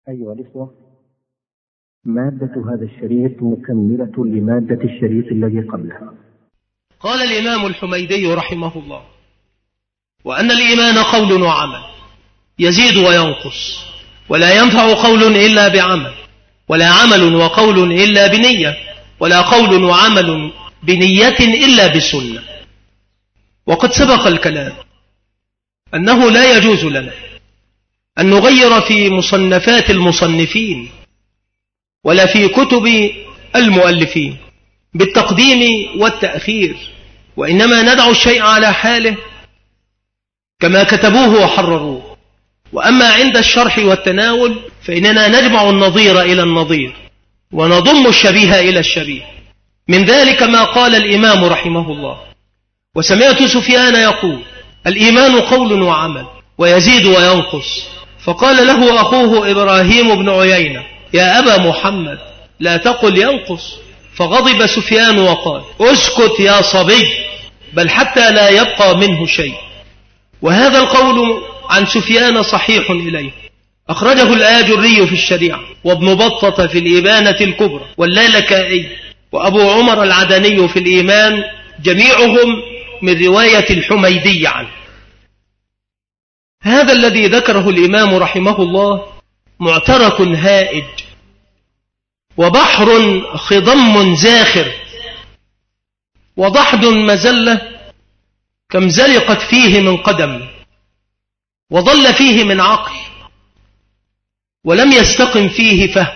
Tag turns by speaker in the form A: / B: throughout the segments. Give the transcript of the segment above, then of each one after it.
A: أيها الإخوة، مادة هذا الشريط مكملة لمادة الشريط الذي قبله.
B: قال الإمام الحميدي رحمه الله: وأن الإيمان قول وعمل يزيد وينقص، ولا ينفع قول إلا بعمل، ولا عمل وقول إلا بنية، ولا قول وعمل بنية إلا بسنة. وقد سبق الكلام أنه لا يجوز لنا أن نغير في مصنفات المصنفين ولا في كتب المؤلفين بالتقديم والتأخير، وإنما ندع الشيء على حاله كما كتبوه وحرروه. وأما عند الشرح والتناول فإننا نجمع النظير إلى النظير ونضم الشبيه إلى الشبيه. من ذلك ما قال الإمام رحمه الله: وسمعت سفيان يقول: الإيمان قول وعمل ويزيد وينقص. فقال له أخوه إبراهيم بن عيينة: يا أبا محمد لا تقل ينقص. فغضب سفيان وقال: اسكت يا صبي، بل حتى لا يبقى منه شيء. وهذا القول عن سفيان صحيح إليه، أخرجه الآجري في الشريعة، وابن بطة في الإبانة الكبرى، واللالكائي، وأبو عمر العدني في الإيمان، جميعهم من رواية الحميدي عنه. هذا الذي ذكره الإمام رحمه الله معترك هائج وبحر خضم زاخر وضحد مزلة كم زلقت فيه من قدم، وضل فيه من عقل، ولم يستقم فيه فهم.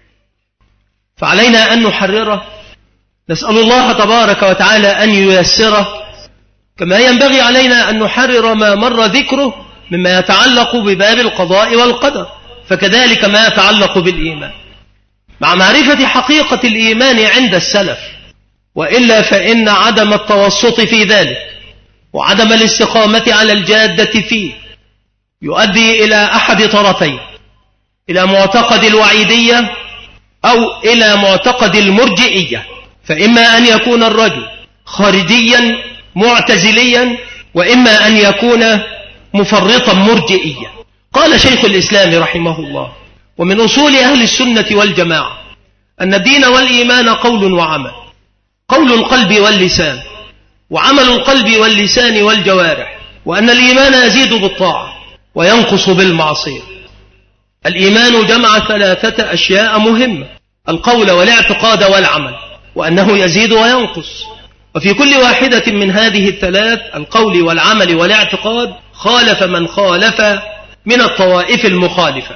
B: فعلينا أن نحرره، نسأل الله تبارك وتعالى أن ييسره، كما ينبغي علينا أن نحرر ما مر ذكره مما يتعلق بباب القضاء والقدر، فكذلك ما يتعلق بالإيمان، مع معرفة حقيقة الإيمان عند السلف. وإلا فإن عدم التوسط في ذلك وعدم الاستقامة على الجادة فيه يؤدي إلى أحد طرفين: إلى معتقد الوعيدية أو إلى معتقد المرجئية. فإما أن يكون الرجل خارجيا معتزليا، وإما أن يكون مفرطا مرجئيا. قال شيخ الإسلام رحمه الله: ومن أصول أهل السنة والجماعة أن الدين والإيمان قول وعمل، قول القلب واللسان، وعمل القلب واللسان والجوارح، وأن الإيمان يزيد بالطاعة وينقص بالمعصية. الإيمان جمع ثلاثة أشياء مهمة: القول والاعتقاد والعمل، وأنه يزيد وينقص. وفي كل واحدة من هذه الثلاث، القول والعمل والاعتقاد، خالف من خالف من الطوائف المخالفة.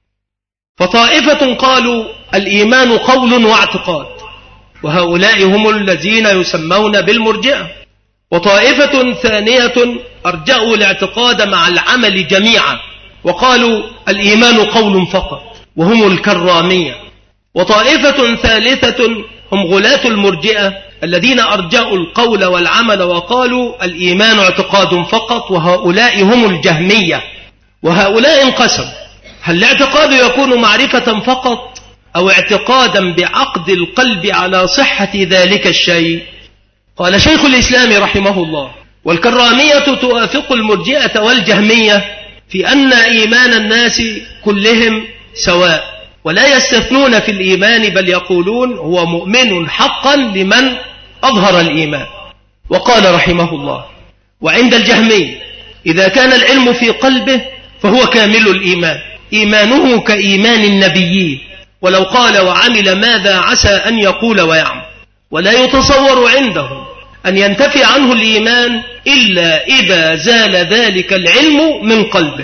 B: فطائفة قالوا الإيمان قول واعتقاد، وهؤلاء هم الذين يسمون بالمرجئة. وطائفة ثانية أرجأوا الاعتقاد مع العمل جميعا، وقالوا الإيمان قول فقط، وهم الكرامية. وطائفة ثالثة هم غلاة المرجئة الذين أرجأوا القول والعمل وقالوا الإيمان اعتقاد فقط، وهؤلاء هم الجهمية. وهؤلاء انقسموا: هل الاعتقاد يكون معرفة فقط، أو اعتقادا بعقد القلب على صحة ذلك الشيء؟ قال شيخ الإسلام رحمه الله: والكرامية توافق المرجئة والجهمية في أن إيمان الناس كلهم سواء، ولا يستثنون في الإيمان، بل يقولون هو مؤمن حقا لمن أظهر الإيمان. وقال رحمه الله: وعند الجهمي إذا كان العلم في قلبه فهو كامل الإيمان، إيمانه كإيمان النبيين، ولو قال وعمل ماذا عسى أن يقول ويعمل. ولا يتصور عندهم أن ينتفي عنه الإيمان إلا إذا زال ذلك العلم من قلبه.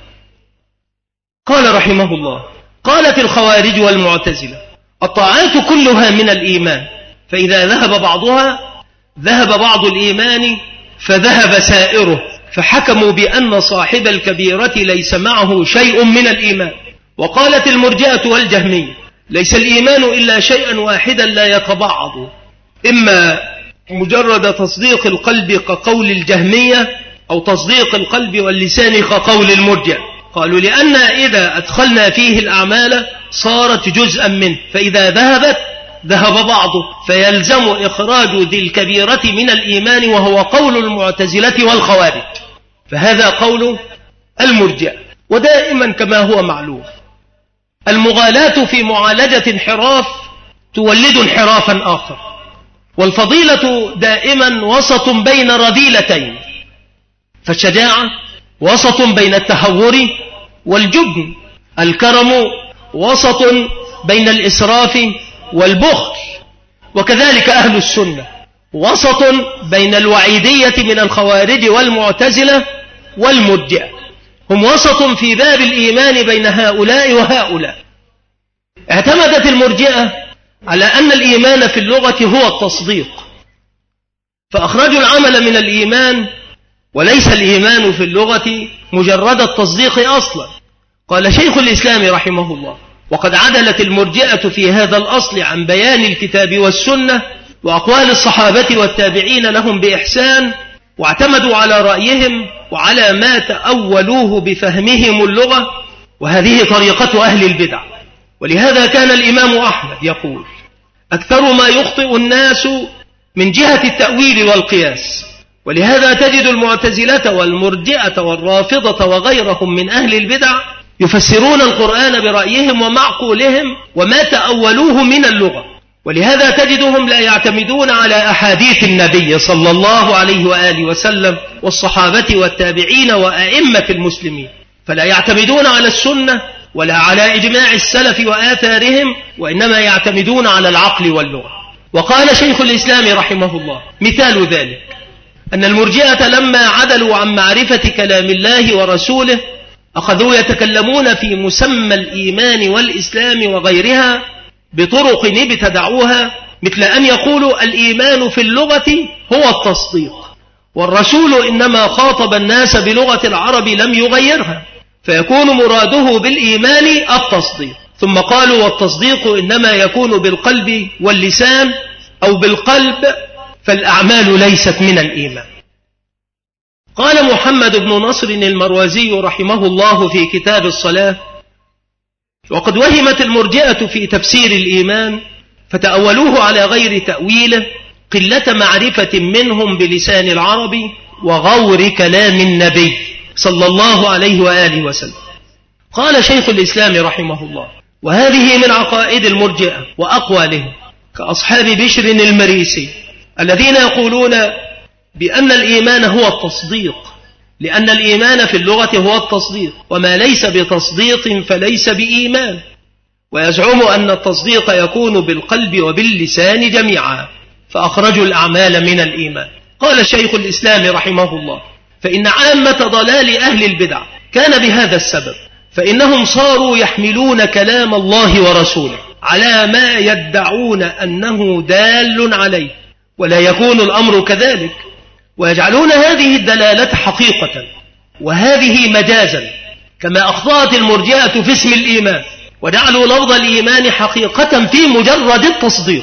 B: قال رحمه الله: قالت الخوارج والمعتزلة: الطاعات كلها من الإيمان، فإذا ذهب بعضها ذهب بعض الإيمان فذهب سائره، فحكموا بأن صاحب الكبيرة ليس معه شيء من الإيمان. وقالت المرجئة والجهمية: ليس الإيمان إلا شيئا واحدا لا يتبعض، إما مجرد تصديق القلب كقول الجهمية، أو تصديق القلب واللسان كقول المرجئة. قالوا لأن إذا أدخلنا فيه الأعمال صارت جزءا منه، فإذا ذهبت ذهب بعضه، فيلزم إخراج ذي الكبيرة من الإيمان، وهو قول المعتزلة والخوارج. فهذا قول المرجئة. ودائما كما هو معلوم المغالاة في معالجة انحراف تولد انحرافا آخر، والفضيلة دائما وسط بين رذيلتين، فالشجاعة وسط بين التهور والجبن، الكرم وسط بين الإسراف والبخل، وكذلك أهل السنة وسط بين الوعيدية من الخوارج والمعتزلة والمرجئة، هم وسط في باب الإيمان بين هؤلاء وهؤلاء. اعتمدت المرجئة على أن الإيمان في اللغة هو التصديق، فأخرجوا العمل من الإيمان، وليس الإيمان في اللغة مجرد التصديق أصلا. قال شيخ الإسلام رحمه الله: وقد عدلت المرجئة في هذا الأصل عن بيان الكتاب والسنة وأقوال الصحابة والتابعين لهم بإحسان، واعتمدوا على رأيهم وعلى ما تأولوه بفهمهم اللغة، وهذه طريقة أهل البدع. ولهذا كان الإمام أحمد يقول: أكثر ما يخطئ الناس من جهة التأويل والقياس. ولهذا تجد المعتزلة والمرجئة والرافضة وغيرهم من أهل البدع يفسرون القرآن برأيهم ومعقولهم وما تأولوه من اللغة. ولهذا تجدهم لا يعتمدون على أحاديث النبي صلى الله عليه وآله وسلم والصحابة والتابعين وأئمة المسلمين، فلا يعتمدون على السنة ولا على إجماع السلف وآثارهم، وإنما يعتمدون على العقل واللغة. وقال شيخ الإسلام رحمه الله: مثال ذلك أن المرجئة لما عدلوا عن معرفة كلام الله ورسوله أخذوا يتكلمون في مسمى الإيمان والإسلام وغيرها بطرق ابتدعوها، مثل أن يقولوا الإيمان في اللغة هو التصديق، والرسول إنما خاطب الناس بلغة العرب لم يغيرها، فيكون مراده بالإيمان التصديق. ثم قالوا والتصديق إنما يكون بالقلب واللسان أو بالقلب، فالأعمال ليست من الإيمان. قال محمد بن نصر المروزي رحمه الله في كتاب الصلاة: وقد وهمت المرجئة في تفسير الإيمان فتأولوه على غير تأويله، قلة معرفة منهم بلسان العرب وغور كلام النبي صلى الله عليه وآله وسلم. قال شيخ الإسلام رحمه الله: وهذه من عقائد المرجئة وأقوالهم، كأصحاب بشر المريسي الذين يقولون بأن الإيمان هو التصديق، لأن الإيمان في اللغة هو التصديق، وما ليس بتصديق فليس بإيمان، ويزعم أن التصديق يكون بالقلب وباللسان جميعا، فأخرجوا الأعمال من الإيمان. قال شيخ الإسلام رحمه الله: فإن عامة ضلال أهل البدع كان بهذا السبب، فإنهم صاروا يحملون كلام الله ورسوله على ما يدعون أنه دال عليه، ولا يكون الأمر كذلك، ويجعلون هذه الدلالة حقيقة وهذه مجازا، كما أخطأت المرجئة في اسم الإيمان، وجعلوا لفظ الإيمان حقيقة في مجرد التصديق،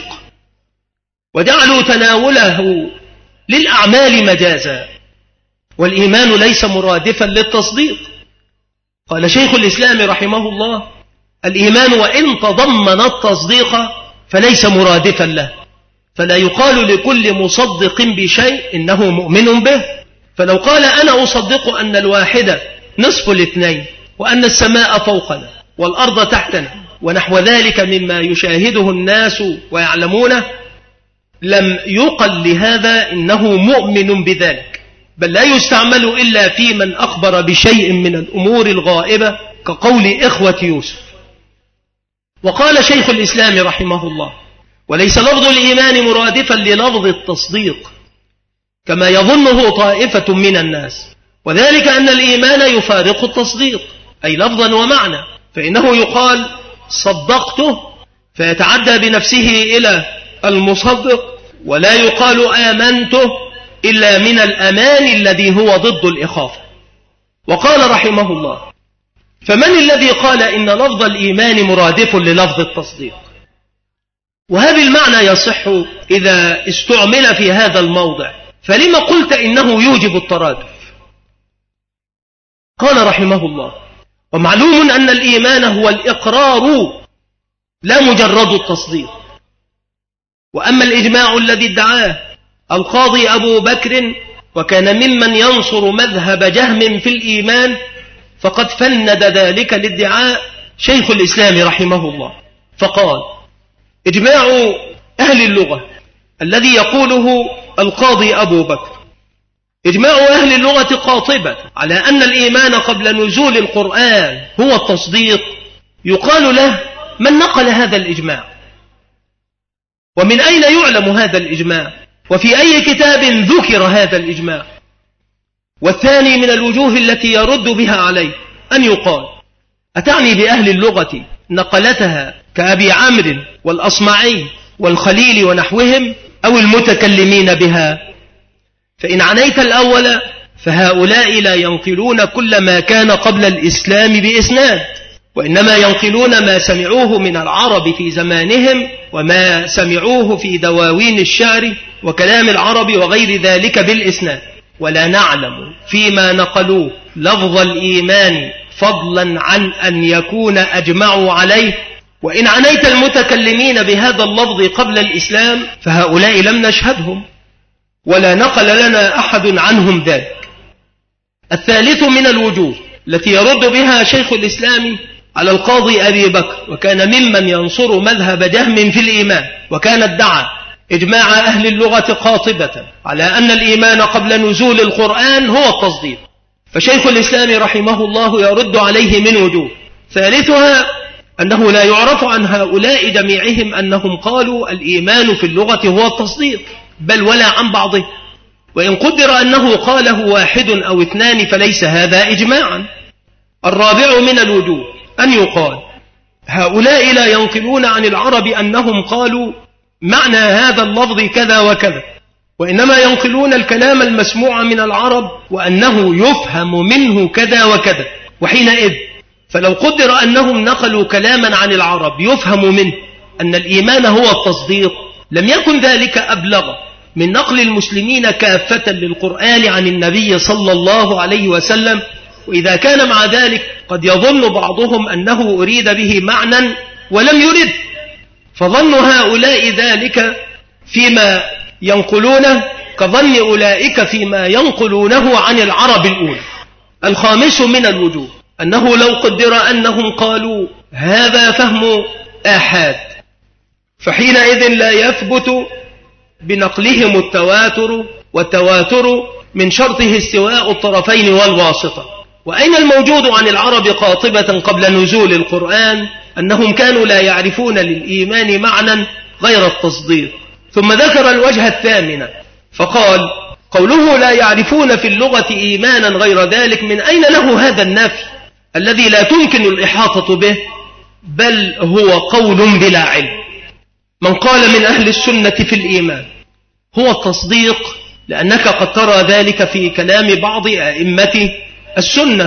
B: وجعلوا تناوله للأعمال مجازا، والإيمان ليس مرادفا للتصديق. قال شيخ الإسلام رحمه الله: الإيمان وإن تضمن التصديق فليس مرادفا له، فلا يقال لكل مصدق بشيء إنه مؤمن به. فلو قال أنا أصدق أن الواحد نصف الاثنين، وأن السماء فوقنا والأرض تحتنا ونحو ذلك مما يشاهده الناس ويعلمونه، لم يقل لهذا إنه مؤمن بذلك، بل لا يستعمل إلا في من أخبر بشيء من الأمور الغائبة كقول إخوة يوسف. وقال شيخ الإسلام رحمه الله: وليس لفظ الإيمان مرادفا للفظ التصديق كما يظنه طائفة من الناس، وذلك أن الإيمان يفارق التصديق أي لفظا ومعنى، فإنه يقال صدقته فيتعدى بنفسه إلى المصدق، ولا يقال آمنته إلا من الأمان الذي هو ضد الإخافة. وقال رحمه الله: فمن الذي قال إن لفظ الإيمان مرادف للفظ التصديق؟ وهذا المعنى يصح إذا استعمل في هذا الموضع، فلما قلت إنه يوجب الترادف؟ قال رحمه الله: ومعلوم أن الإيمان هو الإقرار لا مجرد التصديق. وأما الإجماع الذي ادعاه القاضي أبو بكر وكان ممن ينصر مذهب جهم في الإيمان، فقد فند ذلك الادعاء شيخ الإسلام رحمه الله فقال: إجماع أهل اللغة الذي يقوله القاضي أبو بكر، إجماع أهل اللغة قاطبة على أن الإيمان قبل نزول القرآن هو التصديق، يقال له: من نقل هذا الإجماع؟ ومن أين يعلم هذا الإجماع؟ وفي أي كتاب ذكر هذا الإجماع؟ والثاني من الوجوه التي يرد بها عليه أن يقال: أتعني بأهل اللغة نقلتها كأبي عمرو والأصمعي والخليل ونحوهم، أو المتكلمين بها؟ فإن عنيت الأول فهؤلاء لا ينقلون كل ما كان قبل الإسلام بإسناد، وإنما ينقلون ما سمعوه من العرب في زمانهم، وما سمعوه في دواوين الشعر وكلام العرب وغير ذلك بالإسناد، ولا نعلم فيما نقلوه لفظ الإيمان فضلا عن أن يكون أجمعوا عليه. وإن عنيت المتكلمين بهذا اللفظ قبل الإسلام فهؤلاء لم نشهدهم ولا نقل لنا أحد عنهم ذلك. الثالث من الوجوه التي يرد بها شيخ الإسلام على القاضي أبي بكر، وكان ممن ينصر مذهب جهم في الإيمان، وكان ادعى إجماع أهل اللغة قاطبة على أن الإيمان قبل نزول القرآن هو التصديق، فشيخ الإسلام رحمه الله يرد عليه من وجوه. ثالثها أنه لا يعرف عن هؤلاء جميعهم أنهم قالوا الإيمان في اللغة هو التصديق، بل ولا عن بعضه، وإن قدر أنه قاله واحد أو اثنان فليس هذا إجماعا. الرابع من الوجوه أن يقال: هؤلاء لا ينقلون عن العرب أنهم قالوا معنى هذا اللفظ كذا وكذا، وإنما ينقلون الكلام المسموع من العرب وأنه يفهم منه كذا وكذا. وحينئذ فلو قدر أنهم نقلوا كلاما عن العرب يفهم منه أن الإيمان هو التصديق، لم يكن ذلك أبلغ من نقل المسلمين كافة للقرآن عن النبي صلى الله عليه وسلم. وإذا كان مع ذلك قد يظن بعضهم أنه أريد به معنى ولم يرد، فظن هؤلاء ذلك فيما ينقلونه كظن أولئك فيما ينقلونه عن العرب الأولى. الخامس من الوجوه أنه لو قدر أنهم قالوا هذا فهم آحاد، فحينئذ لا يثبت بنقلهم التواتر، والتواتر من شرطه استواء الطرفين والواسطة. وأين الموجود عن العرب قاطبة قبل نزول القرآن أنهم كانوا لا يعرفون للإيمان معنى غير التصديق. ثم ذكر الوجه الثامن فقال: قوله لا يعرفون في اللغة إيمانا غير ذلك، من أين له هذا النفي الذي لا تمكن الإحاطة به، بل هو قول بلا علم. من قال من أهل السنة في الإيمان هو التصديق، لأنك قد ترى ذلك في كلام بعض أئمة السنة،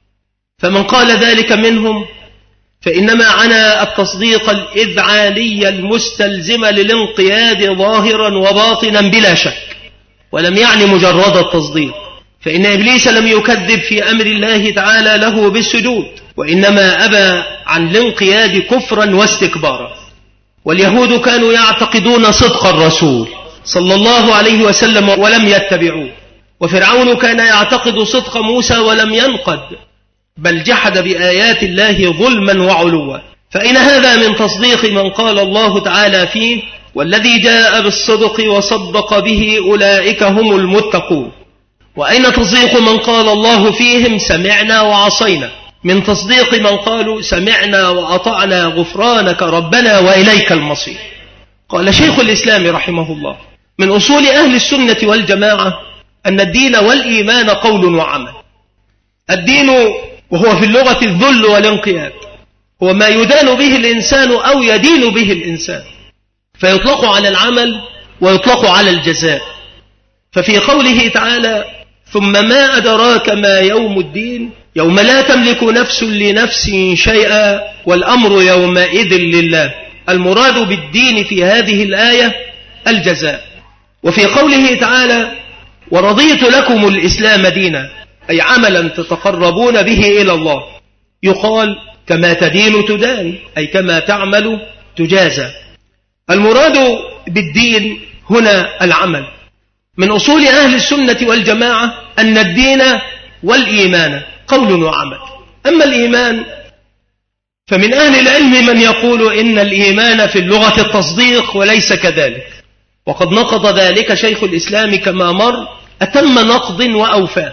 B: فمن قال ذلك منهم فإنما عنى التصديق الإذعاني المستلزم للانقياد ظاهرا وباطنا بلا شك، ولم يعني مجرد التصديق، فإن إبليس لم يكذب في أمر الله تعالى له بالسجود، وإنما أبى عن الانقياد كفرا واستكبارا. واليهود كانوا يعتقدون صدق الرسول صلى الله عليه وسلم ولم يتبعوه، وفرعون كان يعتقد صدق موسى ولم ينقد، بل جحد بآيات الله ظلما وعلوا. فإن هذا من تصديق من قال الله تعالى فيه: والذي جاء بالصدق وصدق به أولئك هم المتقون. وأين تصديق من قال الله فيهم سمعنا وعصينا، من تصديق من قالوا سمعنا وأطعنا غفرانك ربنا وإليك المصير. قال شيخ الإسلام رحمه الله: من أصول أهل السنة والجماعة أن الدين والإيمان قول وعمل. الدين وهو في اللغة الذل والانقياد، هو ما يدان به الإنسان أو يدين به الإنسان، فيطلق على العمل ويطلق على الجزاء. ففي قوله تعالى: ثم ما أدراك ما يوم الدين، يوم لا تملك نفس لنفس شيئا والأمر يومئذ لله، المراد بالدين في هذه الآية الجزاء. وفي قوله تعالى: ورضيت لكم الإسلام دينا، أي عملا تتقربون به إلى الله، يقال كما تدين تدان، أي كما تعمل تجازى. المراد بالدين هنا العمل. من أصول أهل السنة والجماعة أن الدين والإيمان قول وعمل. أما الإيمان فمن أهل العلم من يقول إن الإيمان في اللغة التصديق وليس كذلك، وقد نقض ذلك شيخ الإسلام كما مر أتم نقض وأوفى،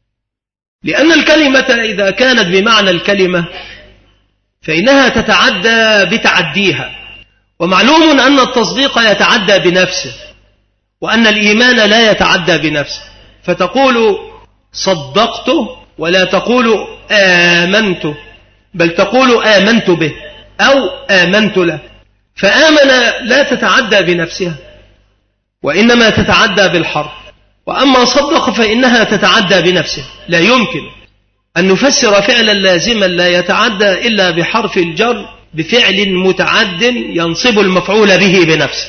B: لأن الكلمة إذا كانت بمعنى الكلمة فإنها تتعدى بتعديها، ومعلوم أن التصديق يتعدى بنفسه وأن الإيمان لا يتعدى بنفسه، فتقول صدقت ولا تقول آمنت، بل تقول آمنت به أو آمنت له. فآمن لا تتعدى بنفسها وإنما تتعدى بالحرف، وأما صدق فإنها تتعدى بنفسها. لا يمكن أن نفسر فعلا لازما لا يتعدى إلا بحرف الجر بفعل متعد ينصب المفعول به بنفسه.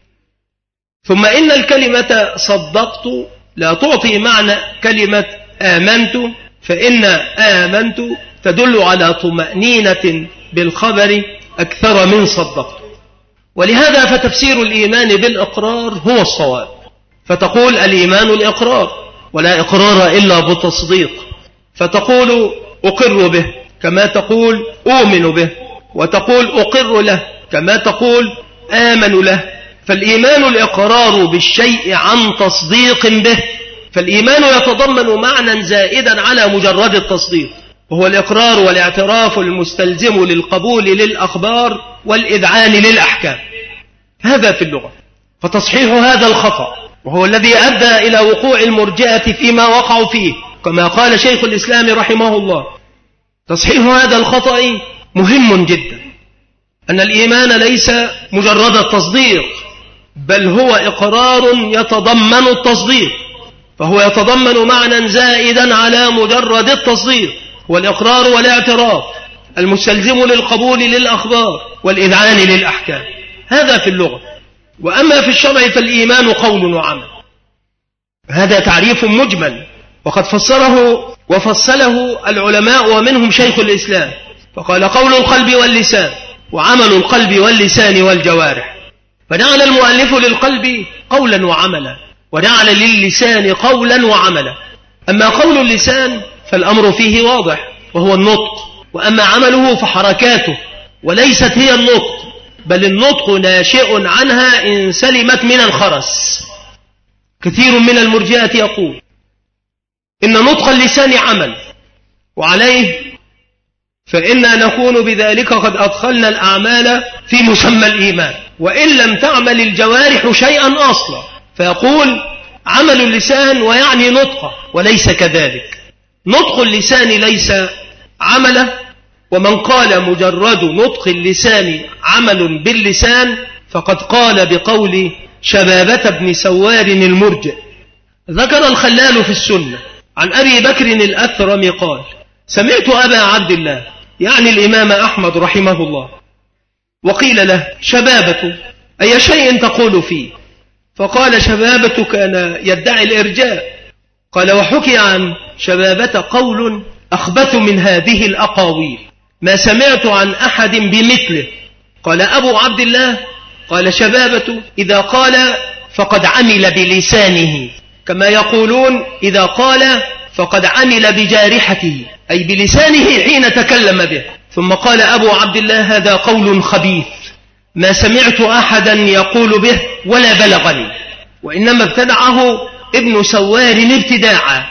B: ثم إن الكلمة صدقت لا تعطي معنى كلمة آمنت، فإن آمنت تدل على طمأنينة بالخبر أكثر من صدقت. ولهذا فتفسير الإيمان بالإقرار هو الصواب، فتقول الإيمان الإقرار، ولا إقرار إلا بالتصديق، فتقول أقر به كما تقول أؤمن به، وتقول أقر له كما تقول آمن له. فالإيمان الإقرار بالشيء عن تصديق به، فالإيمان يتضمن معنى زائدا على مجرد التصديق، وهو الإقرار والاعتراف المستلزم للقبول للأخبار والإذعان للأحكام. هذا في اللغة. فتصحيح هذا الخطأ وهو الذي أدى إلى وقوع المرجئة فيما وقعوا فيه، كما قال شيخ الإسلام رحمه الله، تصحيح هذا الخطأ مهم جدا، أن الإيمان ليس مجرد التصديق، بل هو إقرار يتضمن التصديق، فهو يتضمن معنى زائدا على مجرد التصديق، والإقرار والاعتراف المستلزم للقبول للأخبار والإذعان للأحكام. هذا في اللغة. وأما في الشرع فالإيمان قول وعمل. هذا تعريف مجمل، وقد فسره وفصله العلماء ومنهم شيخ الإسلام، فقال قول القلب واللسان، وعمل القلب واللسان والجوارح. فجعل المؤلف للقلب قولا وعملا، وجعل للسان قولا وعملا. أما قول اللسان فالأمر فيه واضح وهو النطق، وأما عمله فحركاته، وليست هي النطق، بل النطق ناشئ عنها إن سلمت من الخرس. كثير من المرجئة يقول إن نطق اللسان عمل، وعليه فإنا نكون بذلك قد أدخلنا الأعمال في مسمى الإيمان، وإن لم تعمل الجوارح شيئا أصلا، فيقول عمل اللسان ويعني نطقه، وليس كذلك. نطق اللسان ليس عمله، ومن قال مجرد نطق اللسان عمل باللسان فقد قال بقول شبابة بن سوار المرجئ. ذكر الخلال في السنة عن أبي بكر الأثرم قال سمعت أبا عبد الله يعني الإمام أحمد رحمه الله، وقيل له شبابة أي شيء تقول فيه؟ فقال شبابة كان يدعي الإرجاء. قال وحكي عن شبابة قول أخبث من هذه الأقاويل ما سمعت عن أحد بمثله. قال أبو عبد الله قال شبابة إذا قال فقد عمل بلسانه، كما يقولون إذا قال فقد عمل بجارحته، أي بلسانه حين تكلم به. ثم قال أبو عبد الله هذا قول خبيث ما سمعت أحدا يقول به ولا بلغني، وإنما ابتدعه ابن سوار ابتداعا.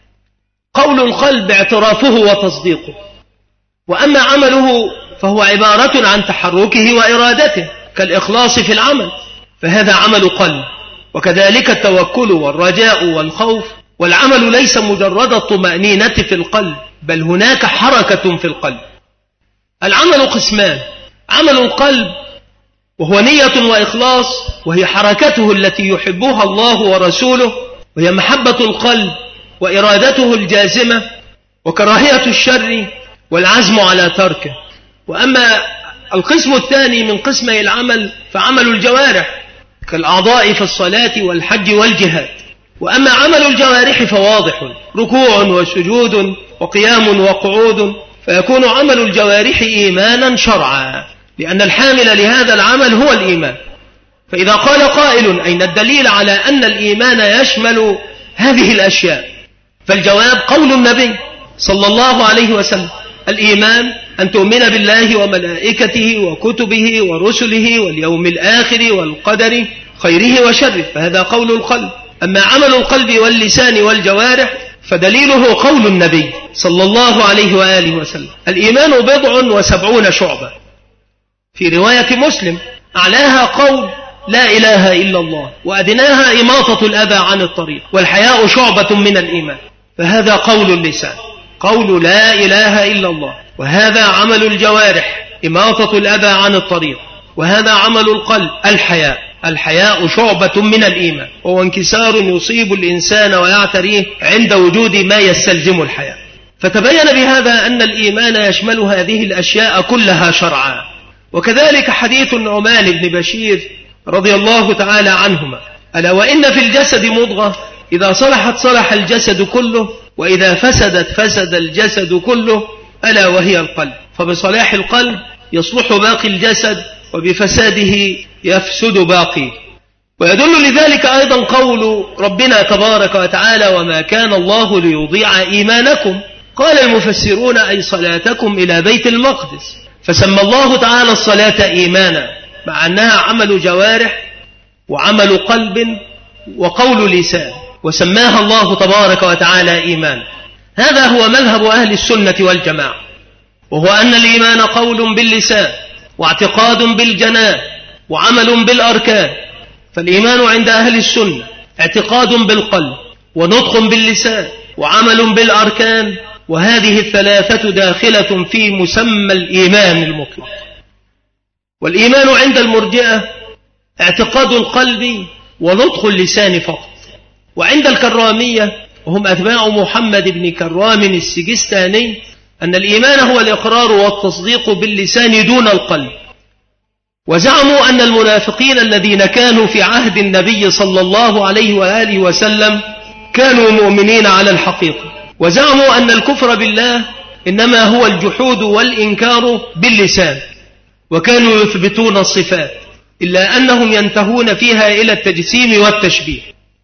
B: قول القلب اعترافه وتصديقه، وأما عمله فهو عبارة عن تحركه وإرادته كالإخلاص في العمل، فهذا عمل قلب. وكذلك التوكل والرجاء والخوف، والعمل ليس مجرد الطمأنينة في القلب، بل هناك حركة في القلب. العمل قسمان: عمل القلب وهو نية وإخلاص، وهي حركته التي يحبها الله ورسوله، وهي محبة القلب وإرادته الجازمة وكراهية الشر والعزم على تركه. وأما القسم الثاني من قسمي العمل فعمل الجوارح كالأعضاء في الصلاة والحج والجهاد. وأما عمل الجوارح فواضح: ركوع وسجود وقيام وقعود، فيكون عمل الجوارح إيمانا شرعا، لأن الحامل لهذا العمل هو الإيمان. فإذا قال قائل أين الدليل على أن الإيمان يشمل هذه الأشياء؟ فالجواب قول النبي صلى الله عليه وسلم: الإيمان أن تؤمن بالله وملائكته وكتبه ورسله واليوم الآخر والقدر خيره وشره، فهذا قول القلب. أما عمل القلب واللسان والجوارح فدليله قول النبي صلى الله عليه وآله وسلم: الإيمان 70 شعبة. في رواية مسلم: أعلاها قول لا إله إلا الله، وأدناها إماطة الأذى عن الطريق، والحياء شعبة من الإيمان. فهذا قول اللسان، قول لا إله إلا الله، وهذا عمل الجوارح، إماطة الأذى عن الطريق، وهذا عمل القلب، الحياء شعبة من الإيمان، وهو انكسار يصيب الإنسان ويعتريه عند وجود ما يستلزم الحياء. فتبين بهذا أن الإيمان يشمل هذه الأشياء كلها شرعا. وكذلك حديث النعمان بن بشير رضي الله تعالى عنهما: ألا وإن في الجسد مضغة إذا صلحت صلح الجسد كله، وإذا فسدت فسد الجسد كله، ألا وهي القلب، فبصلاح القلب يصلح باقي الجسد، وبفساده يفسد باقي. ويدل لذلك أيضا قول ربنا تبارك وتعالى: وما كان الله ليضيع إيمانكم. قال المفسرون: أي صلاتكم إلى بيت المقدس. فسمى الله تعالى الصلاة إيمانا، مع أنها عمل جوارح وعمل قلب وقول لسان، وسماها الله تبارك وتعالى إيمان. هذا هو مذهب أهل السنة والجماعة، وهو أن الإيمان قول باللسان، واعتقاد بالجنان، وعمل بالأركان. فالإيمان عند أهل السنة اعتقاد بالقلب، ونطق باللسان، وعمل بالأركان، وهذه الثلاثة داخلة في مسمى الإيمان المطلق. والإيمان عند المرجئة اعتقاد القلب ونطق اللسان فقط. وعند الكرامية، وهم أتباع محمد بن كرام السجستاني، أن الإيمان هو الإقرار والتصديق باللسان دون القلب. وزعموا أن المنافقين الذين كانوا في عهد النبي صلى الله عليه وآله وسلم كانوا مؤمنين على الحقيقة. وزعموا أن الكفر بالله إنما هو الجحود والإنكار باللسان، وكانوا يثبتون الصفات، إلا أنهم ينتهون فيها إلى التجسيم والتشبيه.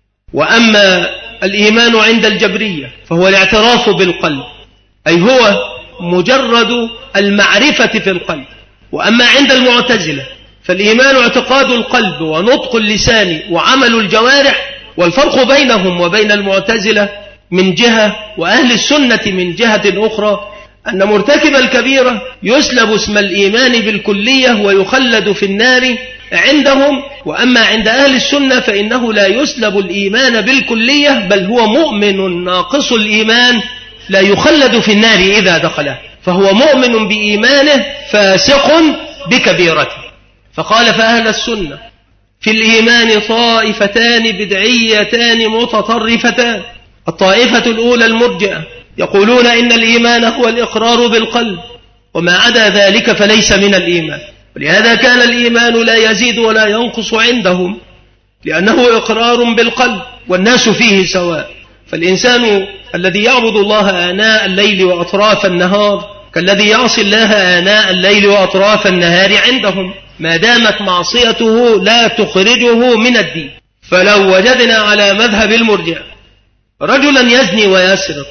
B: وأما الإيمان عند الجبرية فهو الاعتراف بالقلب، أي هو مجرد المعرفة في القلب. وأما عند المعتزلة فالإيمان اعتقاد القلب ونطق اللسان وعمل الجوارح. والفرق بينهم وبين المعتزلة من جهة، وأهل السنة من جهة أخرى، أن مرتكب الكبيرة يسلب اسم الإيمان بالكلية ويخلد في النار عندهم. وأما عند أهل السنة فإنه لا يسلب الإيمان بالكلية، بل هو مؤمن ناقص الإيمان لا يخلد في النار إذا دخله، فهو مؤمن بإيمانه فاسق بكبيرته. فقال: فأهل السنة في الإيمان طائفتان بدعيتان متطرفتان. الطائفة الأولى المرجئة، يقولون إن الإيمان هو الإقرار بالقلب، وما عدا ذلك فليس من الإيمان. ولهذا كان الإيمان لا يزيد ولا ينقص عندهم، لأنه إقرار بالقلب، والناس فيه سواء. فالإنسان الذي يعبد الله آناء الليل وأطراف النهار كالذي يعصي الله آناء الليل وأطراف النهار عندهم، ما دامت معصيته لا تخرجه من الدين. فلو وجدنا على مذهب المرجئة رجلا يزني ويسرق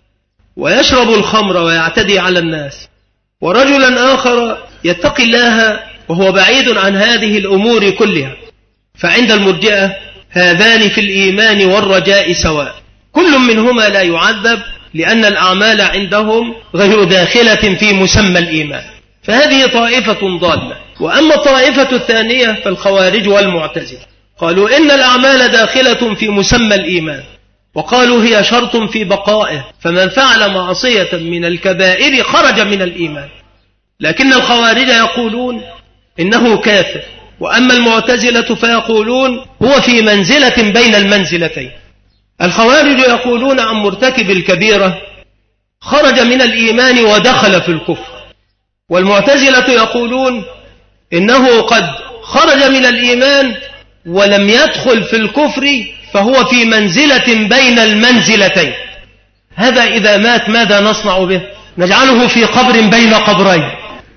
B: ويشرب الخمر ويعتدي على الناس، ورجلا آخر يتقي الله وهو بعيد عن هذه الأمور كلها، فعند المرجئة هذان في الإيمان والرجاء سواء، كل منهما لا يعذب، لأن الأعمال عندهم غير داخلة في مسمى الإيمان. فهذه طائفة ضالة. وأما الطائفة الثانية فالخوارج والمعتزلة، قالوا إن الأعمال داخلة في مسمى الإيمان، وقالوا هي شرط في بقائه، فمن فعل معصية من الكبائر خرج من الإيمان. لكن الخوارج يقولون إنه كافر. وأما المعتزلة فيقولون هو في منزلة بين المنزلتين. الخوارج يقولون عن مرتكب الكبيرة خرج من الإيمان ودخل في الكفر، والمعتزلة يقولون إنه قد خرج من الإيمان ولم يدخل في الكفر، فهو في منزلة بين المنزلتين. هذا إذا مات ماذا نصنع به؟ نجعله في قبر بين قبرين.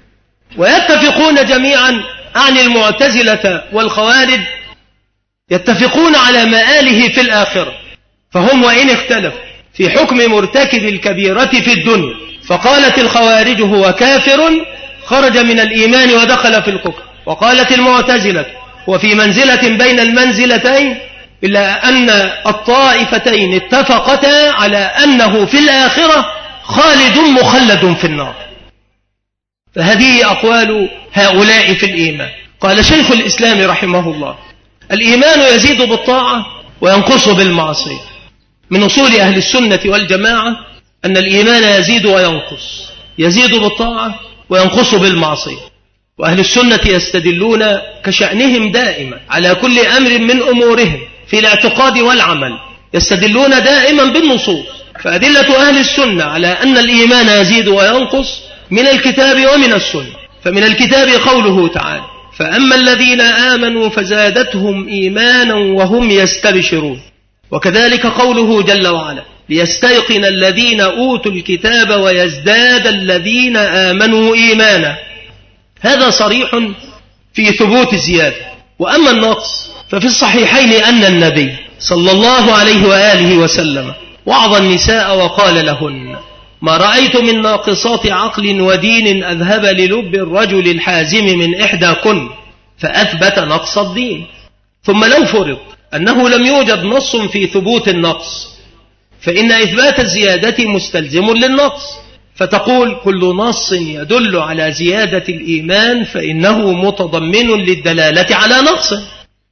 B: ويتفقون جميعا عن المعتزلة والخوارج، يتفقون على مآله في الآخرة. فهم وإن اختلفوا في حكم مرتكب الكبيرة في الدنيا، فقالت الخوارج هو كافر خرج من الإيمان ودخل في الكفر، وقالت المعتزلة هو في منزلة بين المنزلتين، إلا أن الطائفتين اتفقتا على أنه في الآخرة خالد مخلد في النار. فهذه أقوال هؤلاء في الإيمان. قال شيخ الإسلام رحمه الله: الإيمان يزيد بالطاعة وينقص بالمعصية. من أصول أهل السنة والجماعة أن الإيمان يزيد وينقص، يزيد بالطاعة وينقص بالمعصية. وأهل السنة يستدلون كشأنهم دائما على كل أمر من أمورهم في الاعتقاد والعمل، يستدلون دائما بالنصوص. فأدلة أهل السنة على أن الإيمان يزيد وينقص من الكتاب ومن السنة. فمن الكتاب قوله تعالى: فأما الذين آمنوا فزادتهم إيمانا وهم يستبشرون. وكذلك قوله جل وعلا: ليستيقن الذين أوتوا الكتاب ويزداد الذين آمنوا إيمانا. هذا صريح في ثبوت الزيادة. وأما النقص ففي الصحيحين أن النبي صلى الله عليه وآله وسلم وعظ النساء وقال لهن: ما رأيت من ناقصات عقل ودين أذهب للب الرجل الحازم من إحداكن، فأثبت نقص الدين. ثم لو فرض أنه لم يوجد نص في ثبوت النقص، فإن إثبات الزيادة مستلزم للنقص، فتقول: كل نص يدل على زيادة الإيمان فإنه متضمن للدلالة على نقصه.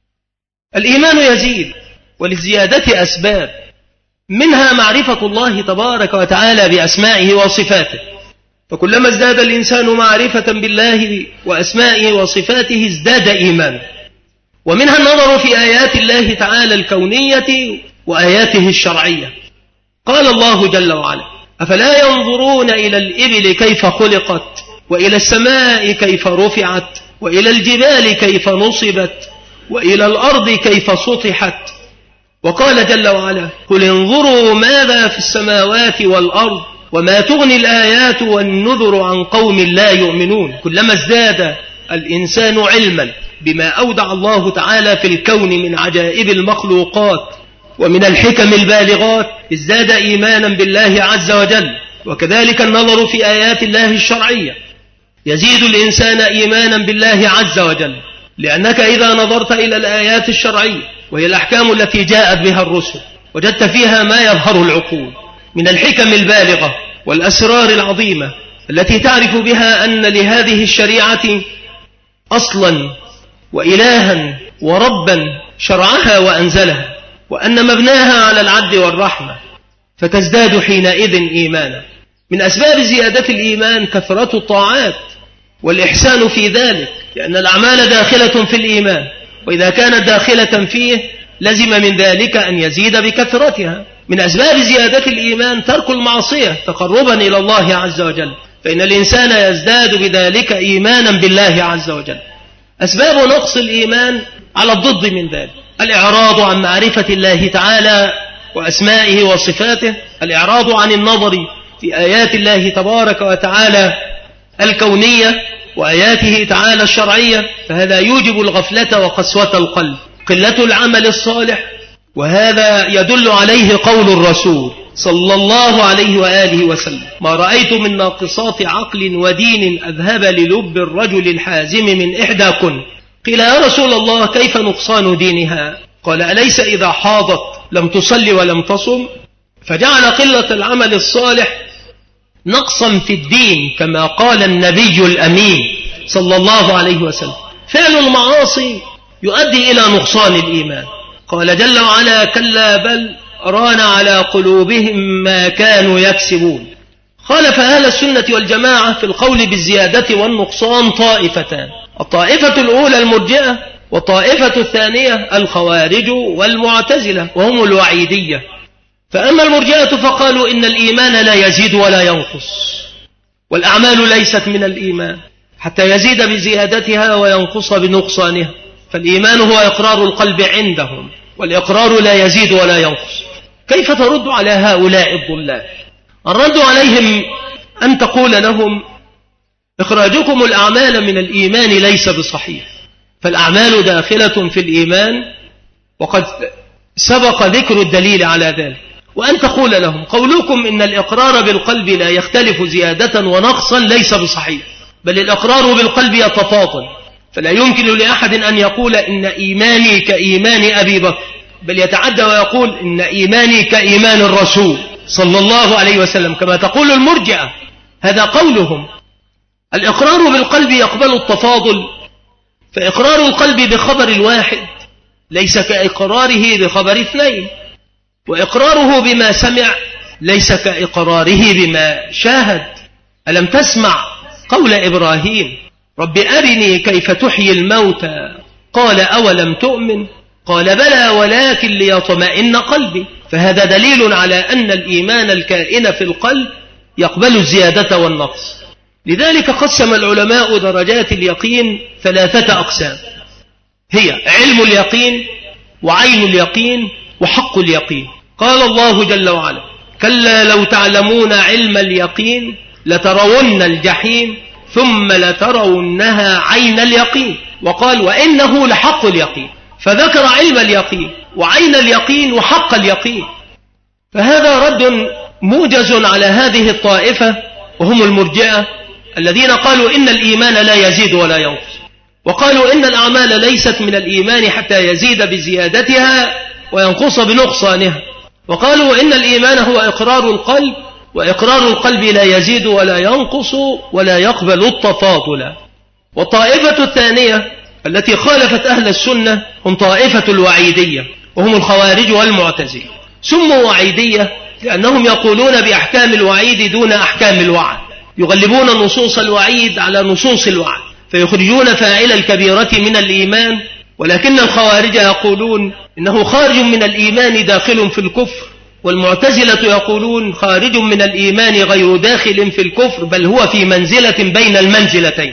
B: الإيمان يزيد وللزيادة أسباب، منها معرفة الله تبارك وتعالى بأسمائه وصفاته، فكلما ازداد الإنسان معرفة بالله وأسمائه وصفاته ازداد إيمانه. ومنها النظر في آيات الله تعالى الكونية وآياته الشرعية. قال الله جل وعلا: أفلا ينظرون إلى الإبل كيف خلقت، وإلى السماء كيف رفعت، وإلى الجبال كيف نصبت، وإلى الأرض كيف سطحت. وقال جل وعلا: قل انظروا ماذا في السماوات والأرض وما تغني الآيات والنذر عن قوم لا يؤمنون. كلما ازداد الإنسان علما بما أودع الله تعالى في الكون من عجائب المخلوقات ومن الحكم البالغات ازداد إيمانا بالله عز وجل. وكذلك النظر في آيات الله الشرعية يزيد الإنسان إيمانا بالله عز وجل، لأنك إذا نظرت إلى الآيات الشرعية وهي الأحكام التي جاءت بها الرسل وجدت فيها ما يظهر العقول من الحكم البالغة والأسرار العظيمة التي تعرف بها أن لهذه الشريعة أصلا وإلها وربا شرعها وأنزلها، وأن مبناها على العدل والرحمة، فتزداد حينئذ إيمانا. من أسباب زيادة الإيمان كثرة الطاعات والإحسان في ذلك، لأن الأعمال داخلة في الإيمان، وإذا كانت داخلة فيه لزم من ذلك أن يزيد بكثرتها. من أسباب زيادة الإيمان ترك المعصية تقربا إلى الله عز وجل، فإن الإنسان يزداد بذلك إيمانا بالله عز وجل. أسباب نقص الإيمان على الضد من ذلك: الإعراض عن معرفة الله تعالى وأسمائه وصفاته، الإعراض عن النظر في آيات الله تبارك وتعالى الكونية وآياته تعالى الشرعية، فهذا يوجب الغفلة وقسوة القلب، قلة العمل الصالح. وهذا يدل عليه قول الرسول صلى الله عليه وآله وسلم: ما رأيت من ناقصات عقل ودين أذهب للب الرجل الحازم من إحداكن. قيل: يا رسول الله كيف نقصان دينها؟ قال: أليس إذا حاضت لم تصلي ولم تصم؟ فجعل قلة العمل الصالح نقصا في الدين، كما قال النبي الأمين صلى الله عليه وسلم: فعل المعاصي يؤدي إلى نقصان الإيمان. قال جل وعلا: كلا بل ران على قلوبهم ما كانوا يكسبون. خالف أهل السنة والجماعة في القول بالزيادة والنقصان طائفتان: الطائفة الأولى المرجئة، والطائفة الثانية الخوارج والمعتزلة وهم الوعيدية. فأما المرجئة فقالوا إن الإيمان لا يزيد ولا ينقص، والأعمال ليست من الإيمان حتى يزيد بزيادتها وينقص بنقصانها، فالإيمان هو إقرار القلب عندهم، والإقرار لا يزيد ولا ينقص. كيف ترد على هؤلاء الضلال؟ الرد عليهم أن تقول لهم: إخراجكم الأعمال من الإيمان ليس بصحيح، فالأعمال داخلة في الإيمان، وقد سبق ذكر الدليل على ذلك. وأن تقول لهم قولكم إن الإقرار بالقلب لا يختلف زيادة ونقصا ليس بصحيح، بل الإقرار بالقلب يتفاضل، فلا يمكن لأحد أن يقول إن إيماني كإيمان أبي بكر، بل يتعدى ويقول إن إيماني كإيمان الرسول صلى الله عليه وسلم كما تقول المرجئة. هذا قولهم. الإقرار بالقلب يقبل التفاضل، فإقرار القلب بخبر الواحد ليس كإقراره بخبر اثنين، وإقراره بما سمع ليس كإقراره بما شاهد. ألم تسمع قول إبراهيم رب أرني كيف تحيي الموتى قال أولم تؤمن قال بلى ولكن ليطمئن قلبي. فهذا دليل على أن الإيمان الكائن في القلب يقبل الزيادة والنقص. لذلك قسم العلماء درجات اليقين 3 أقسام، هي علم اليقين وعين اليقين وحق اليقين. قال الله جل وعلا كلا لو تعلمون علم اليقين لترون الجحيم ثم لترونها عين اليقين. وقال وإنه لحق اليقين، فذكر علم اليقين وعين اليقين وحق اليقين. فهذا رد موجز على هذه الطائفة وهم المرجئة الذين قالوا إن الإيمان لا يزيد ولا ينقص، وقالوا إن الأعمال ليست من الإيمان حتى يزيد بزيادتها وينقص بنقصانها، وقالوا إن الإيمان هو إقرار القلب، وإقرار القلب لا يزيد ولا ينقص ولا يقبل التفاضل. والطائفة الثانية التي خالفت أهل السنة هم طائفة الوعيدية، وهم الخوارج والمعتزلة. سموا وعيدية لأنهم يقولون بأحكام الوعيد دون أحكام الوعد، يغلبون نصوص الوعيد على نصوص الوعد فيخرجون فاعل الكبيرة من الإيمان. ولكن الخوارج يقولون إنه خارج من الإيمان داخل في الكفر، والمعتزلة يقولون خارج من الإيمان غير داخل في الكفر بل هو في منزلة بين المنزلتين.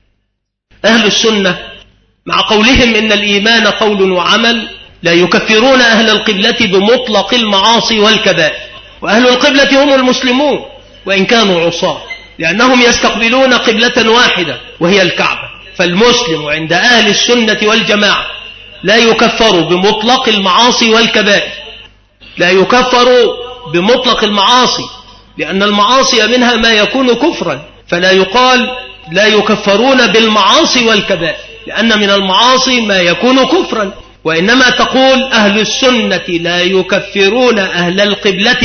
B: أهل السنة مع قولهم إن الإيمان قول وعمل لا يكفرون أهل القبلة بمطلق المعاصي والكبائر، وأهل القبلة هم المسلمون وإن كانوا عصاة، لأنهم يستقبلون قبلة واحدة وهي الكعبة. فالمسلم عند أهل السنة والجماعة لا يكفر بمطلق المعاصي والكبائر، لا يكفر بمطلق المعاصي، لأن المعاصي منها ما يكون كفرا، فلا يقال لا يكفرون بالمعاصي والكبائر، لأن من المعاصي ما يكون كفرا. وإنما تقول أهل السنة لا يكفرون أهل القبلة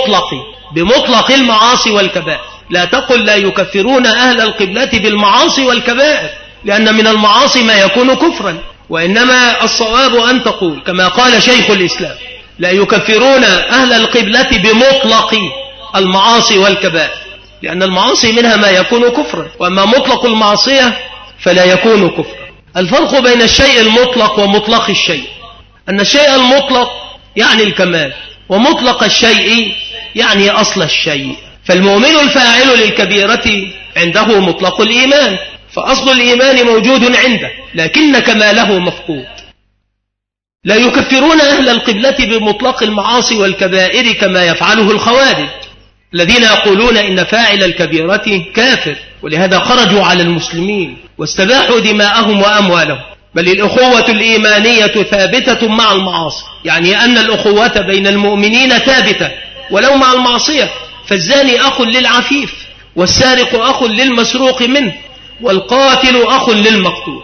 B: بمطلق المعاصي والكبائر، لا تقل لا يكفرون أهل القبلة بالمعاصي والكبائر، لأن من المعاصي ما يكون كفرا. وإنما الصواب أن تقول كما قال شيخ الإسلام لا يكفرون أهل القبلة بمطلق المعاصي والكبائر، لأن المعاصي منها ما يكون كفرا، وأما مطلق المعصية فلا يكون كفرا. الفرق بين الشيء المطلق ومطلق الشيء أن الشيء المطلق يعني الكمال، ومطلق الشيء يعني أصل الشيء. فالمؤمن الفاعل للكبيرة عنده مطلق الإيمان، فأصل الإيمان موجود عنده لكن كماله مفقود. لا يكفرون أهل القبلة بمطلق المعاصي والكبائر كما يفعله الخوارج الذين يقولون إن فاعل الكبيرة كافر، ولهذا خرجوا على المسلمين واستباحوا دماءهم وأموالهم. بل الأخوة الإيمانية ثابتة مع المعاصي، يعني أن الأخوة بين المؤمنين ثابتة ولو مع المعصية. فالزاني أخ للعفيف، والسارق أخ للمسروق منه، والقاتل أخ للمقتول،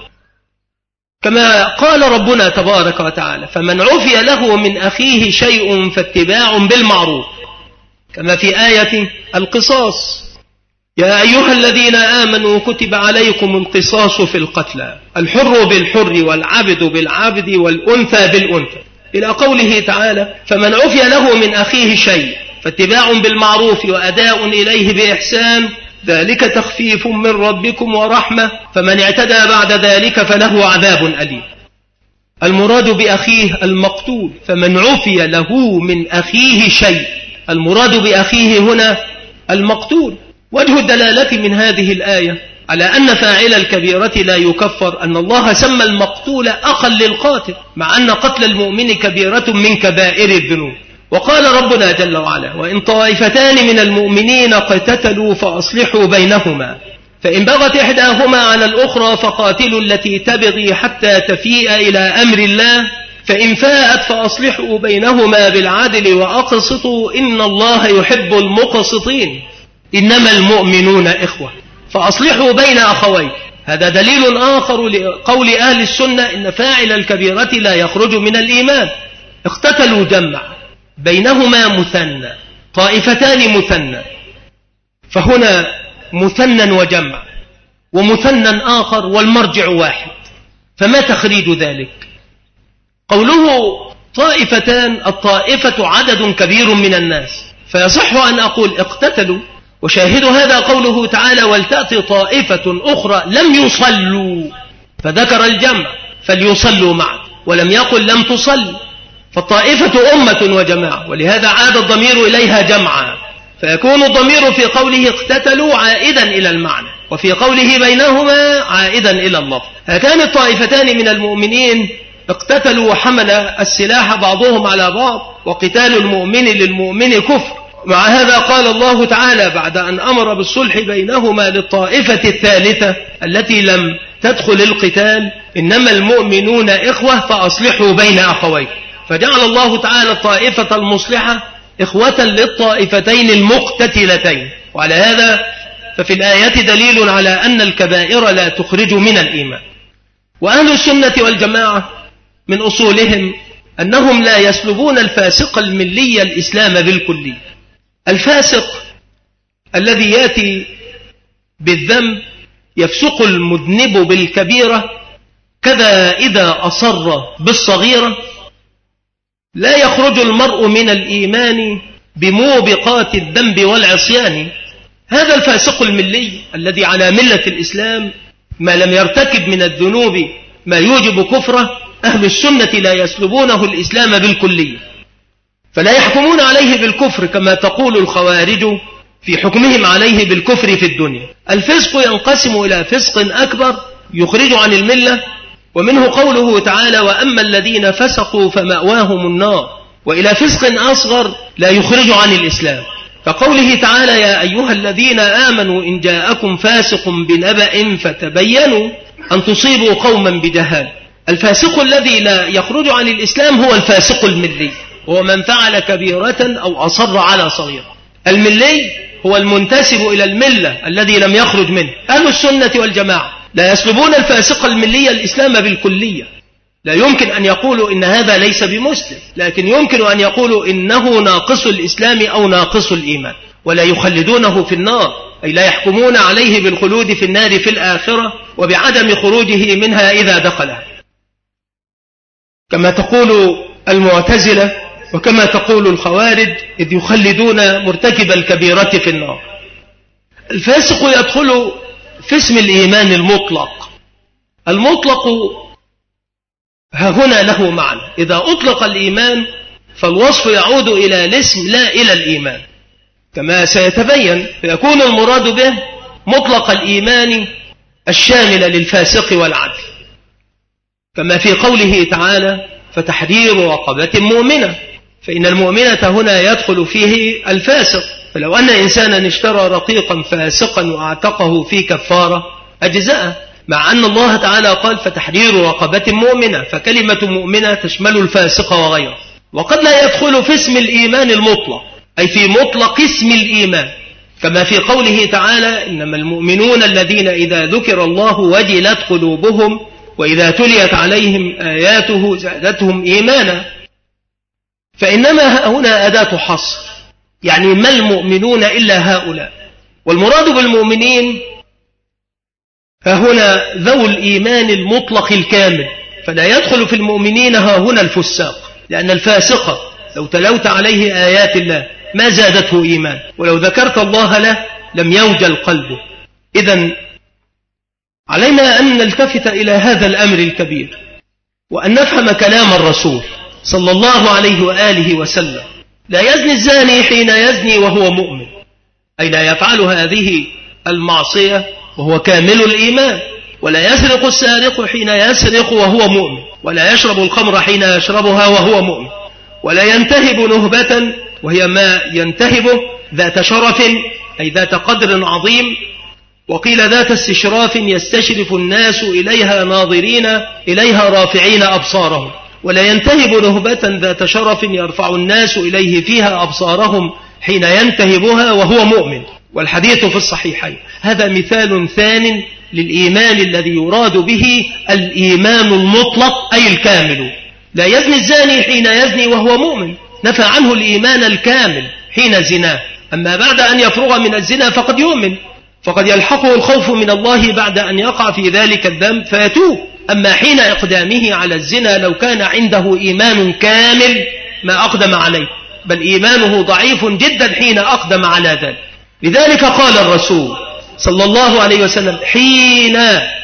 B: كما قال ربنا تبارك وتعالى فمن عفي له من أخيه شيء فاتباع بالمعروف، كما في آية القصاص يا أيها الذين آمنوا كتب عليكم القصاص في القتلى الحر بالحر والعبد بالعبد والأنثى بالأنثى إلى قوله تعالى فمن عفي له من أخيه شيء فاتباع بالمعروف وأداء إليه بإحسان ذلك تخفيف من ربكم ورحمة فمن اعتدى بعد ذلك فله عذاب أليم. المراد بأخيه المقتول، فمن عفي له من أخيه شيء، المراد بأخيه هنا المقتول. وجه الدلالة من هذه الآية على أن فاعل الكبيرة لا يكفر أن الله سمى المقتول أخا للقاتل، مع أن قتل المؤمن كبيرة من كبائر الذنوب. وقال ربنا جل وعلا وإن طائفتان من المؤمنين اقتتلوا فأصلحوا بينهما فإن بغت إحداهما على الأخرى فقاتلوا التي تبغي حتى تفيء إلى أمر الله فإن فاءت فأصلحوا بينهما بالعدل وأقسطوا إن الله يحب المقسطين إنما المؤمنون إخوة فأصلحوا بين أخوين. هذا دليل آخر لقول أهل السنة إن فاعل الكبيرة لا يخرج من الإيمان. اقتتلوا جمع بينهما مثنى، طائفتان مثنى، فهنا مثنى وجمع ومثنى آخر والمرجع واحد، فما تخريج ذلك؟ قوله طائفتان، الطائفة عدد كبير من الناس، فيصح أن أقول اقتتلوا، وشاهد هذا قوله تعالى ولتأتي طائفة أخرى لم يصلوا، فذكر الجمع فليصلوا معا، ولم يقل لم تصل، فالطائفة أمة وجماعة، ولهذا عاد الضمير إليها جمعا، فيكون الضمير في قوله اقتتلوا عائدا إلى المعنى، وفي قوله بينهما عائدا إلى الله. هاتان الطائفتان من المؤمنين اقتتلوا وحمل السلاح بعضهم على بعض، وقتال المؤمن للمؤمن كفر. مع هذا قال الله تعالى بعد أن أمر بالصلح بينهما للطائفة الثالثة التي لم تدخل القتال إنما المؤمنون إخوة فأصلحوا بين أخوين، فجعل الله تعالى الطائفة المصلحة إخوة للطائفتين المقتتلتين. وعلى هذا ففي الآيات دليل على أن الكبائر لا تخرج من الإيمان. وأهل السنة والجماعة من أصولهم أنهم لا يسلبون الفاسق الملي الإسلام بالكلي. الفاسق الذي يأتي بالذنب يفسق المذنب بالكبيرة، كذا إذا أصر بالصغيرة لا يخرج المرء من الإيمان بموبقات الذنب والعصيان. هذا الفاسق الملي الذي على ملة الإسلام ما لم يرتكب من الذنوب ما يوجب كفره، أهل السنة لا يسلبونه الإسلام بالكلية، فلا يحكمون عليه بالكفر كما تقول الخوارج في حكمهم عليه بالكفر في الدنيا. الفسق ينقسم إلى فسق أكبر يخرج عن الملة، ومنه قوله تعالى وأما الذين فسقوا فمأواهم النار، وإلى فسق أصغر لا يخرج عن الإسلام، فقوله تعالى يا أيها الذين آمنوا إن جاءكم فاسق بنبأ فتبينوا أن تصيبوا قوما بجهالة. الفاسق الذي لا يخرج عن الإسلام هو الفاسق الملي، هو من فعل كبيرة أو أصر على صغيرة. الملي هو المنتسب إلى الملة الذي لم يخرج منه. أهل السنة والجماعة لا يسلبون الفاسق الملي الإسلام بالكلية، لا يمكن أن يقولوا إن هذا ليس بمسلم، لكن يمكن أن يقولوا إنه ناقص الإسلام أو ناقص الإيمان، ولا يخلدونه في النار، أي لا يحكمون عليه بالخلود في النار في الآخرة وبعدم خروجه منها إذا دخلها، كما تقول المعتزلة وكما تقول الخوارج إذ يخلدون مرتكب الكبيرة في النار. الفاسق يدخل في اسم الإيمان المطلق. المطلق هنا له معنى، إذا أطلق الإيمان فالوصف يعود إلى الاسم لا إلى الإيمان كما سيتبين، فيكون المراد به مطلق الإيمان الشامل للفاسق والعدل، كما في قوله تعالى فتحرير رقبة مؤمنة، فإن المؤمنة هنا يدخل فيه الفاسق، فلو أن إنسانا اشترى رقيقا فاسقا وأعتقه في كفارة أجزاءه، مع أن الله تعالى قال فتحرير رقبة مؤمنة، فكلمة مؤمنة تشمل الفاسق وغيره. وقد لا يدخل في اسم الإيمان المطلق، أي في مطلق اسم الإيمان، كما في قوله تعالى إنما المؤمنون الذين إذا ذكر الله وجلت قلوبهم وإذا تليت عليهم آياته زادتهم إيمانا، فإنما هنا أداة حصر، يعني ما المؤمنون إلا هؤلاء، والمراد بالمؤمنين هنا ذو الإيمان المطلق الكامل، فلا يدخل في المؤمنين هنا الفساق، لأن الفاسق لو تلوت عليه آيات الله ما زادته إيمان، ولو ذكرت الله له لم يوجل قلبه. إذن علينا أن نلتفت إلى هذا الأمر الكبير، وأن نفهم كلام الرسول صلى الله عليه وآله وسلم. لا يزني الزاني حين يزني وهو مؤمن، أي لا يفعل هذه المعصية وهو كامل الإيمان، ولا يسرق السارق حين يسرق وهو مؤمن، ولا يشرب الخمر حين يشربها وهو مؤمن، ولا ينتهب نهبة وهي ما ينتهبه ذات شرف أي ذات قدر عظيم، وقيل ذات استشراف يستشرف الناس إليها ناظرين إليها رافعين أبصارهم، ولا ينتهب نهبة ذات شرف يرفع الناس إليه فيها أبصارهم حين ينتهبها وهو مؤمن، والحديث في الصحيحين. هذا مثال ثان للإيمان الذي يراد به الإيمان المطلق أي الكامل. لا يزني الزاني حين يزني وهو مؤمن، نفى عنه الإيمان الكامل حين زناه. أما بعد أن يفرغ من الزنا فقد يؤمن، فقد يلحقه الخوف من الله بعد أن يقع في ذلك الذنب فيتوب. أما حين إقدامه على الزنا لو كان عنده إيمان كامل ما أقدم عليه، بل إيمانه ضعيف جدا حين أقدم على ذلك. لذلك قال الرسول صلى الله عليه وسلم حين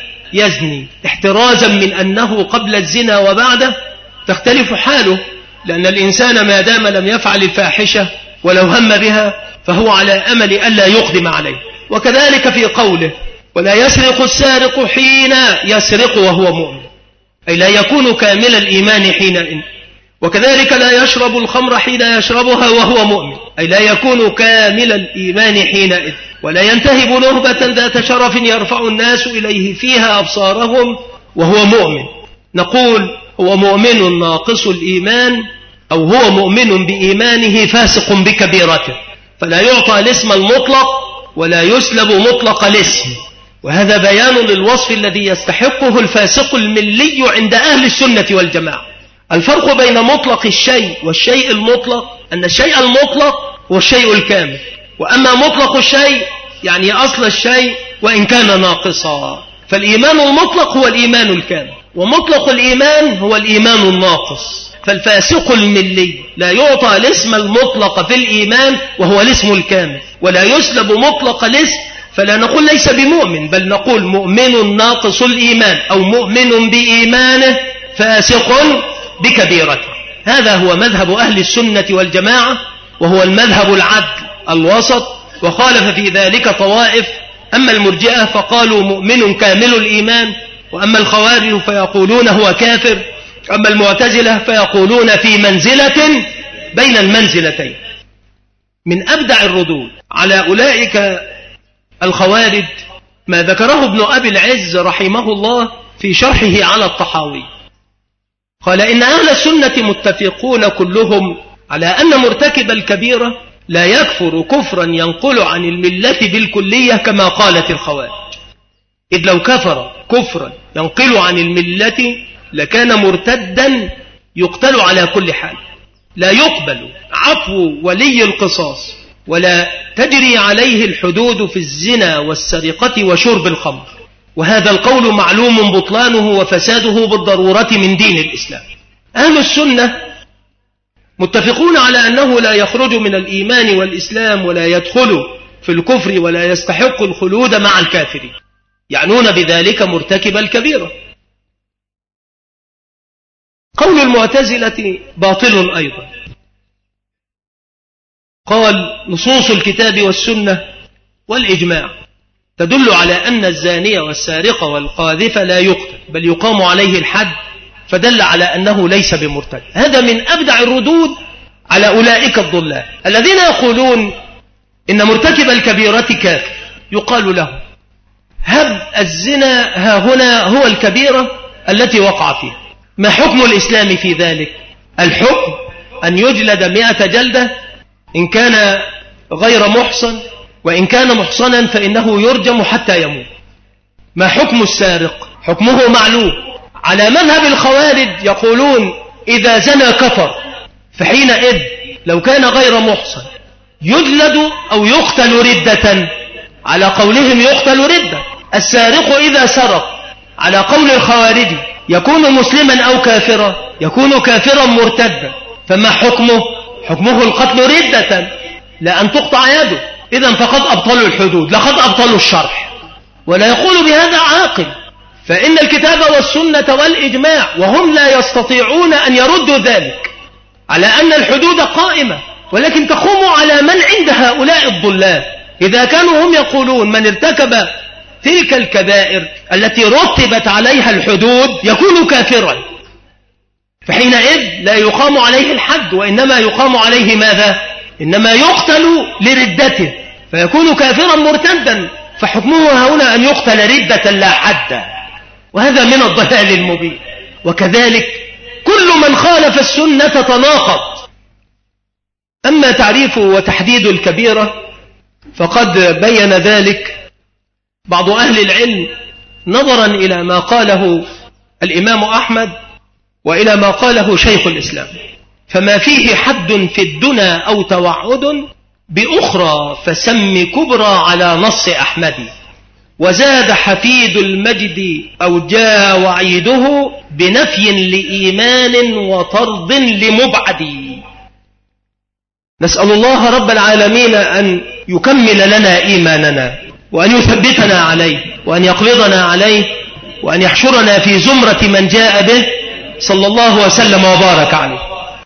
B: يزني احترازا من أنه قبل الزنا وبعده تختلف حاله، لأن الإنسان ما دام لم يفعل الفاحشة ولو هم بها فهو على أمل ألا يقدم عليه. وكذلك في قوله ولا يسرق السارق حين يسرق وهو مؤمن، أي لا يكون كامل الإيمان حينئذ. وكذلك لا يشرب الخمر حين يشربها وهو مؤمن، أي لا يكون كامل الإيمان حينئذ. ولا ينتهب نهبة ذات شرف يرفع الناس إليه فيها أبصارهم وهو مؤمن. نقول هو مؤمن ناقص الإيمان، أو هو مؤمن بإيمانه فاسق بكبيرته، فلا يعطى الاسم المطلق ولا يسلب مطلق الاسم. وهذا بيان للوصف الذي يستحقه الفاسق الملي عند أهل السنة والجماعة. الفرق بين مطلق الشيء والشيء المطلق أن الشيء المطلق هو الشيء الكامل، وأما مطلق الشيء يعني أصل الشيء وإن كان ناقصا. فالإيمان المطلق هو الإيمان الكامل، ومطلق الإيمان هو الإيمان الناقص. فالفاسق الملي لا يعطى الاسم المطلق في الإيمان وهو الاسم الكامل، ولا يسلب مطلق الاسم، فلا نقول ليس بمؤمن، بل نقول مؤمن ناقص الإيمان أو مؤمن بإيمانه فاسق بكبيرته. هذا هو مذهب أهل السنة والجماعة، وهو المذهب العدل الوسط. وخالف في ذلك طوائف، أما المرجئة فقالوا مؤمن كامل الإيمان، وأما الخوارج فيقولون هو كافر، أما المعتزلة فيقولون في منزلة بين المنزلتين. من أبدع الردود على أولئك الخوارج ما ذكره ابن أبي العز رحمه الله في شرحه على الطحاوي. قال إن أهل السنة متفقون كلهم على أن مرتكب الكبيرة لا يكفر كفرا ينقل عن الملة بالكلية كما قالت الخوارج، إذ لو كفر كفرا ينقل عن الملة لكان مرتدا يقتل على كل حال، لا يقبل عفو ولي القصاص، ولا تجري عليه الحدود في الزنا والسرقة وشرب الخمر. وهذا القول معلوم بطلانه وفساده بالضرورة من دين الإسلام. أهل السنة متفقون على أنه لا يخرج من الإيمان والإسلام ولا يدخل في الكفر ولا يستحق الخلود مع الكافرين، يعنون بذلك مرتكب الكبيرة. قول المعتزلة باطل أيضا. قال نصوص الكتاب والسنة والإجماع تدل على أن الزانية والسارق والقاذف لا يقتل بل يقام عليه الحد، فدل على أنه ليس بمرتد. هذا من أبدع الردود على أولئك الضلال الذين يقولون إن مرتكب الكبيرة كافر. يقال له هب الزنا ها هنا هو الكبيرة التي وقع فيها، ما حكم الإسلام في ذلك؟ الحكم أن يجلد 100 جلدة إن كان غير محصن، وإن كان محصنا فإنه يرجم حتى يموت. ما حكم السارق؟ حكمه معلوم. على مذهب الخوارج يقولون إذا زنى كفر، فحينئذ لو كان غير محصن يجلد أو يقتل ردة، على قولهم يقتل ردة. السارق إذا سرق على قول الخوارج يكون مسلما أو كافرا؟ يكون كافرا مرتدا. فما حكمه؟ حكمه القتل ردة، لا أن تقطع يده. إذن فقد أبطلوا الحدود، لقد أبطلوا الشرح. ولا يقول بهذا عاقل، فإن الكتاب والسنة والإجماع وهم لا يستطيعون أن يردوا ذلك على أن الحدود قائمة، ولكن تقوم على من عند هؤلاء الضلال. إذا كانوا هم يقولون من ارتكب تلك الكبائر التي رتبت عليها الحدود يكون كافرا، فحينئذ لا يقام عليه الحد، وإنما يقام عليه ماذا؟ إنما يقتل لردته، فيكون كافرا مرتدا، فحكمه هنا أن يقتل ردة لا حد. وهذا من الضلال المبين. وكذلك كل من خالف السنة تناقض. أما تعريف وتحديد الكبيرة فقد بين ذلك بعض أهل العلم نظرا إلى ما قاله الإمام أحمد وإلى ما قاله شيخ الإسلام. فما فيه حد في الدنا أو توعد بأخرى فسم كبرى على نص أحمد، وزاد حفيد المجد أو جاء وعيده بنفي لإيمان وطرد لمبعد. نسأل الله رب العالمين أن يكمل لنا إيماننا وأن يثبتنا عليه وأن يقبضنا عليه وأن يحشرنا في زمرة من جاء به صلى الله وسلم وبارك عليه.